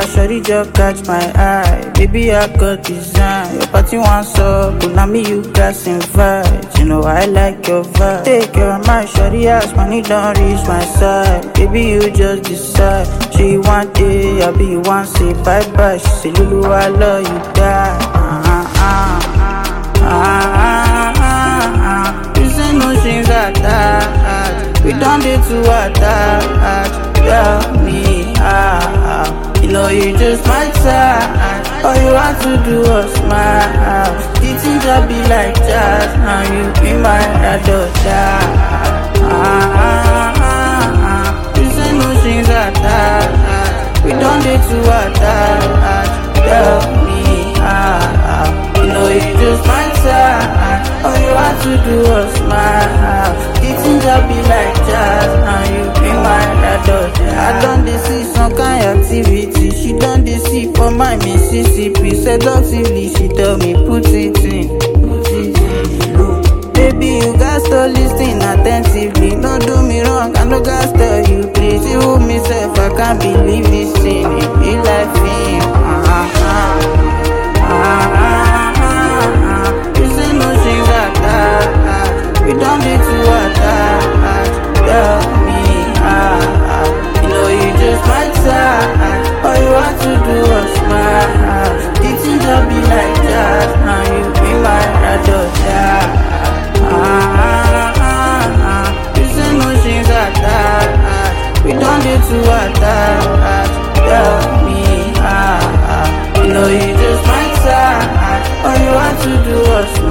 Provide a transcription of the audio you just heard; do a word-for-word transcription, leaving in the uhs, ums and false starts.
shawty just catch my eye. Baby, I got design. Your party wants up, but now me you got invite. You know I like your vibe. Take care of my shawty ass, money don't reach my side. Baby, you just decide. She want it, I be you want say bye bye. She say Lulu, I love you, die. Uh uh uh uh uh uh. This ain't no strings attached. We done it to attach. Yeah, me ah. You know you just my type. All you want to do is smile. The things that be like jazz. Now you be my adult. Ah, ah, ah, ah. This ain't no strings attached. We done it to attach. Yeah, me ah. You know you just my type. All you want to do is smile. The things that be like jazz. Now you be my adult. I done dey see some kind activity. She done dey see for my Mississippi. Seductively, she tell me put it in, put it in. Baby, you got to listen attentively. Don't do me wrong, I no got tell you please. You hold me self, I can't believe this thing. It be like film. Ah ah ah ah ah. This ain't no strings attached. We done it to attach. Yeah, me ah. You know you just my type. All you want to do is smile. The things that be like that. Now you be my adult. Yeah. Ah, ah, ah, ah. This ain't no strings attached. We done it to attach. Yeah, me ah. You know you just my type. All you want to do is smile.